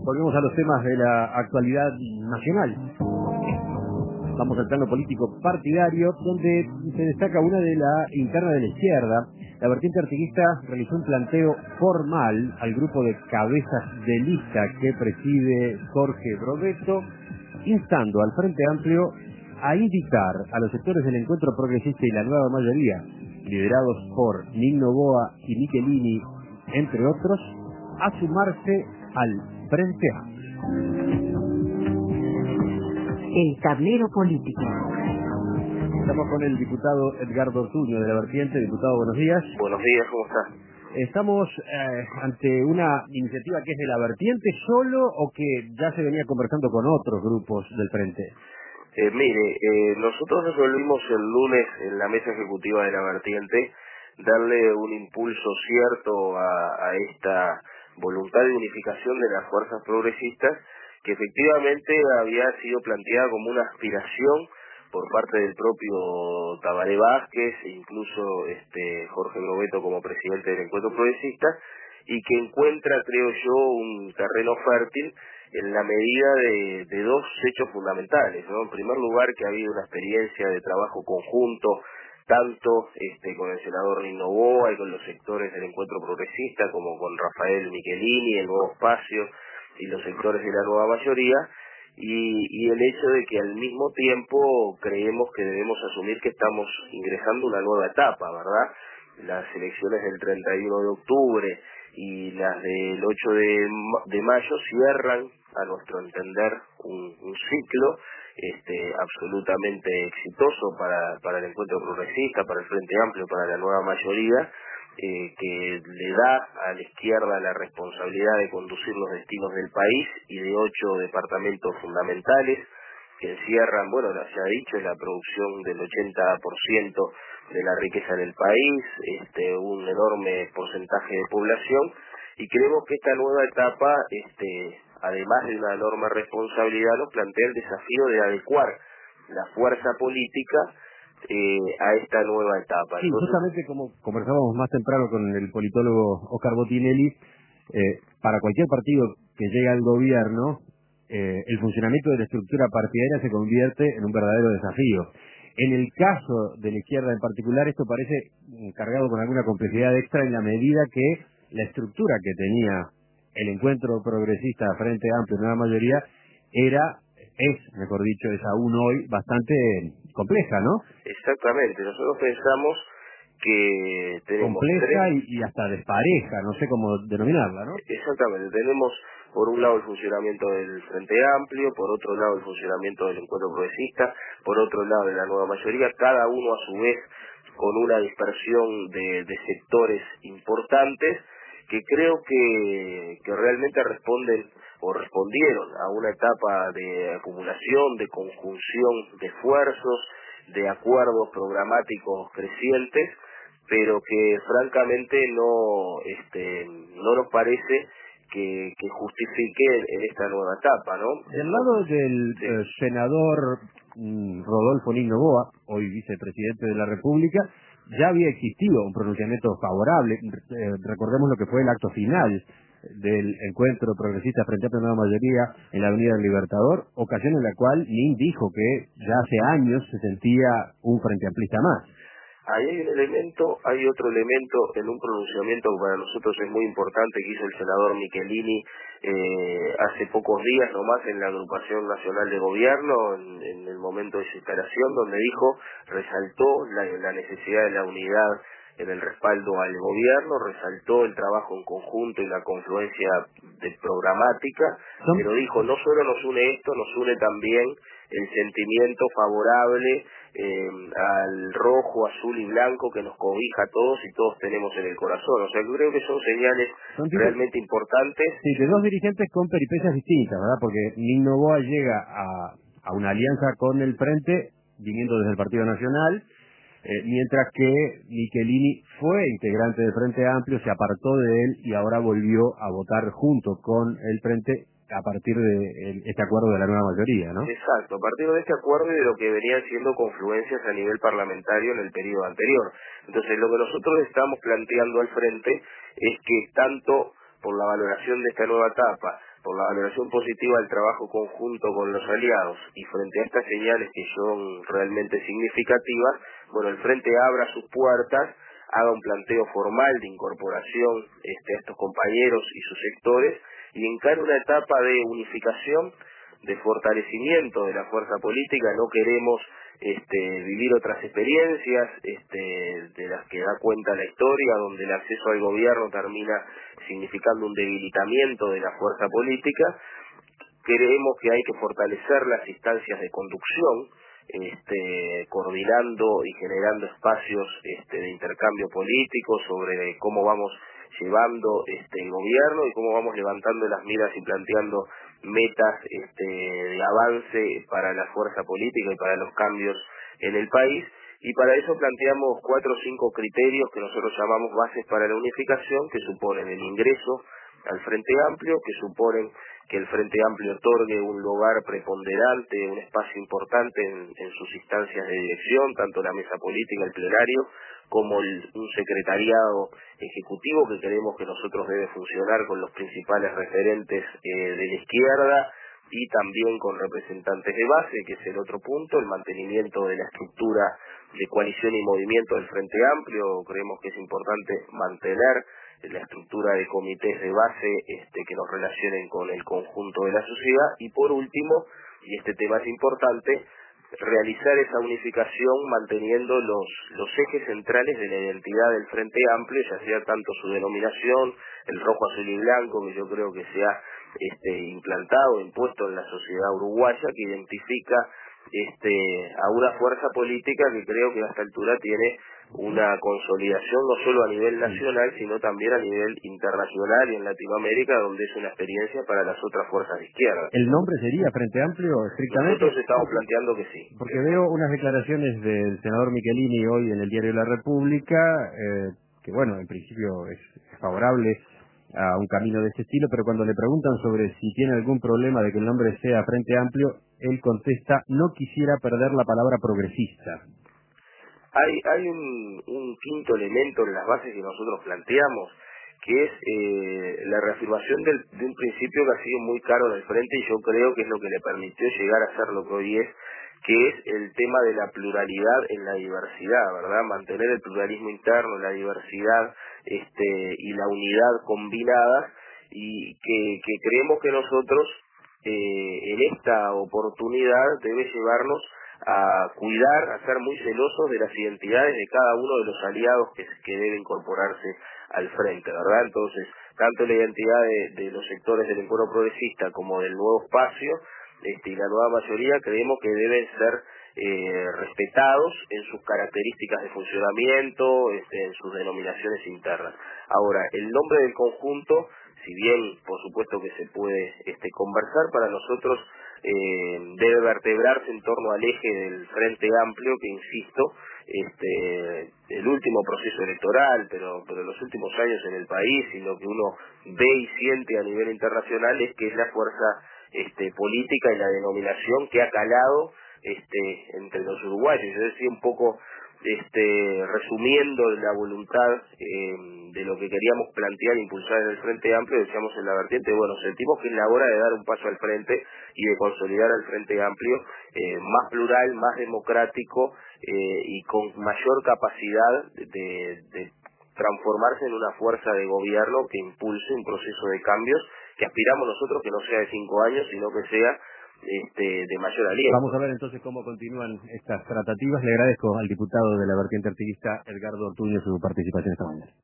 Volvemos a los temas de la actualidad nacional. Vamos al plano político partidario, donde se destaca una de la interna de la izquierda. La vertiente artiguista realizó un planteo formal al grupo de cabezas de lista que preside Jorge Brovetto, instando al Frente Amplio a invitar a los sectores del Encuentro Progresista y la Nueva Mayoría, liderados por Nigno Boa y Michelini, entre otros, a sumarse al Frente Amplio. El tablero político. Estamos con el diputado Edgardo Ortuño de la vertiente. Diputado, buenos días. Buenos días, ¿cómo está? Estamos ante una iniciativa que es de la vertiente solo o que ya se venía conversando con otros grupos del Frente. Nosotros resolvimos el lunes en la mesa ejecutiva de la vertiente darle un impulso cierto a esta voluntad de unificación de las fuerzas progresistas, que efectivamente había sido planteada como una aspiración por parte del propio Tabaré Vázquez e incluso Jorge Brovetto como presidente del Encuentro Progresista, y que encuentra, creo yo, un terreno fértil en la medida de dos hechos fundamentales, ¿no? En primer lugar, que ha habido una experiencia de trabajo conjunto tanto con el senador Nigno Boa y con los sectores del Encuentro Progresista, como con Rafael Michelini, el Nuevo Espacio y los sectores de la Nueva Mayoría, y el hecho de que al mismo tiempo creemos que debemos asumir que estamos ingresando a una nueva etapa, ¿verdad? Las elecciones del 31 de octubre y las del 8 de mayo cierran, a nuestro entender, un ciclo absolutamente exitoso para el Encuentro Progresista, para el Frente Amplio, para la Nueva Mayoría, que le da a la izquierda la responsabilidad de conducir los destinos del país y de 8 departamentos fundamentales que encierran, bueno, se ha dicho, la producción del 80% de la riqueza en el país, un enorme porcentaje de población, y creemos que esta nueva etapa, además de una enorme responsabilidad, nos plantea el desafío de adecuar la fuerza política a esta nueva etapa. Sí, justamente como conversábamos más temprano con el politólogo Oscar Botinelli, para cualquier partido que llegue al gobierno, el funcionamiento de la estructura partidaria se convierte en un verdadero desafío. En el caso de la izquierda en particular, esto parece cargado con alguna complejidad extra en la medida que la estructura que tenía el Encuentro Progresista Frente Amplio Nueva Mayoría es aún hoy bastante compleja, ¿no? Exactamente, nosotros pensamos que tenemos compleja y hasta despareja, no sé cómo denominarla, ¿no? Exactamente, tenemos por un lado el funcionamiento del Frente Amplio, por otro lado el funcionamiento del Encuentro Progresista, por otro lado de la Nueva Mayoría, cada uno a su vez con una dispersión de sectores importantes que creo que realmente responden o respondieron a una etapa de acumulación, de conjunción de esfuerzos, de acuerdos programáticos crecientes, pero que francamente no nos parece que justifique en esta nueva etapa, ¿no? Del lado del senador Rodolfo Nigno Boa, hoy vicepresidente de la República, ya había existido un pronunciamiento favorable. Recordemos lo que fue el acto final del Encuentro Progresista Frente a la Nueva Mayoría en la Avenida del Libertador, ocasión en la cual Nin dijo que ya hace años se sentía un frente amplista más. Ahí hay otro elemento en un pronunciamiento que para nosotros es muy importante que hizo el senador Michelini hace pocos días nomás en la Agrupación Nacional de Gobierno, en el momento de su instalación, donde resaltó la necesidad de la unidad en el respaldo al gobierno, resaltó el trabajo en conjunto y la confluencia de programática, pero dijo, no solo nos une esto, nos une también el sentimiento favorable al rojo, azul y blanco que nos cobija a todos y todos tenemos en el corazón. O sea, yo creo que son señales realmente importantes. Sí, de dos dirigentes con peripecias distintas, ¿verdad? Porque Nigno Boa llega a una alianza con el Frente, viniendo desde el Partido Nacional, mientras que Michelini fue integrante del Frente Amplio, se apartó de él y ahora volvió a votar junto con el Frente a partir de este acuerdo de la Nueva Mayoría, ¿no? Exacto, a partir de este acuerdo y de lo que venían siendo confluencias a nivel parlamentario en el periodo anterior. Entonces, lo que nosotros estamos planteando al Frente es que tanto por la valoración de esta nueva etapa, por la valoración positiva del trabajo conjunto con los aliados y frente a estas señales que son realmente significativas, bueno, el Frente abra sus puertas, haga un planteo formal de incorporación a estos compañeros y sus sectores y encare una etapa de unificación, de fortalecimiento de la fuerza política. No queremos vivir otras experiencias de las que da cuenta la historia, donde el acceso al gobierno termina significando un debilitamiento de la fuerza política. Creemos que hay que fortalecer las instancias de conducción, coordinando y generando espacios de intercambio político sobre cómo vamos llevando el gobierno y cómo vamos levantando las miras y planteando metas de avance para la fuerza política y para los cambios en el país. Y para eso planteamos 4 o 5 criterios que nosotros llamamos bases para la unificación, que suponen el ingreso al Frente Amplio, que suponen que el Frente Amplio otorgue un lugar preponderante, un espacio importante en sus instancias de dirección, tanto la mesa política, el plenario, como un secretariado ejecutivo que creemos que nosotros debe funcionar con los principales referentes de la izquierda y también con representantes de base, que es el otro punto, el mantenimiento de la estructura de coalición y movimiento del Frente Amplio. Creemos que es importante mantener la estructura de comités de base que nos relacionen con el conjunto de la sociedad y por último, y este tema es importante, realizar esa unificación manteniendo los ejes centrales de la identidad del Frente Amplio, ya sea tanto su denominación, el rojo, azul y blanco, que yo creo que se ha implantado, impuesto en la sociedad uruguaya, que identifica a una fuerza política que creo que a esta altura tiene una consolidación no solo a nivel nacional, sino también a nivel internacional y en Latinoamérica, donde es una experiencia para las otras fuerzas de izquierda. ¿El nombre sería Frente Amplio estrictamente? Nosotros estamos planteando que sí. Porque veo unas declaraciones del senador Michelini hoy en el diario La República, que bueno, en principio es favorable a un camino de este estilo, pero cuando le preguntan sobre si tiene algún problema de que el nombre sea Frente Amplio, él contesta: no quisiera perder la palabra progresista. Hay un quinto elemento en las bases que nosotros planteamos, que es la reafirmación de un principio que ha sido muy caro en el Frente y yo creo que es lo que le permitió llegar a ser lo que hoy es, que es el tema de la pluralidad en la diversidad, ¿verdad? Mantener el pluralismo interno, la diversidad y la unidad combinadas, y que creemos que nosotros en esta oportunidad debe llevarnos a cuidar, a ser muy celosos de las identidades de cada uno de los aliados que debe incorporarse al frente, ¿verdad? Entonces, tanto la identidad de los sectores del encuentro progresista como del nuevo espacio y la nueva mayoría creemos que deben ser respetados en sus características de funcionamiento, en sus denominaciones internas. Ahora, el nombre del conjunto, si bien por supuesto que se puede conversar, para nosotros debe vertebrarse en torno al eje del Frente Amplio, que insisto, el último proceso electoral, pero los últimos años en el país, y lo que uno ve y siente a nivel internacional es que es la fuerza política y la denominación que ha calado entre los uruguayos. Yo decía un poco resumiendo la voluntad de lo que queríamos plantear e impulsar en el Frente Amplio, decíamos en la vertiente, bueno, sentimos que es la hora de dar un paso al frente y de consolidar al Frente Amplio más plural, más democrático y con mayor capacidad de transformarse en una fuerza de gobierno que impulse un proceso de cambios que aspiramos nosotros, que no sea de 5 años, sino que sea de mayor aliento. Vamos a ver entonces cómo continúan estas tratativas. Le agradezco al diputado de la vertiente artiguista, Edgardo Ortuño, su participación esta mañana.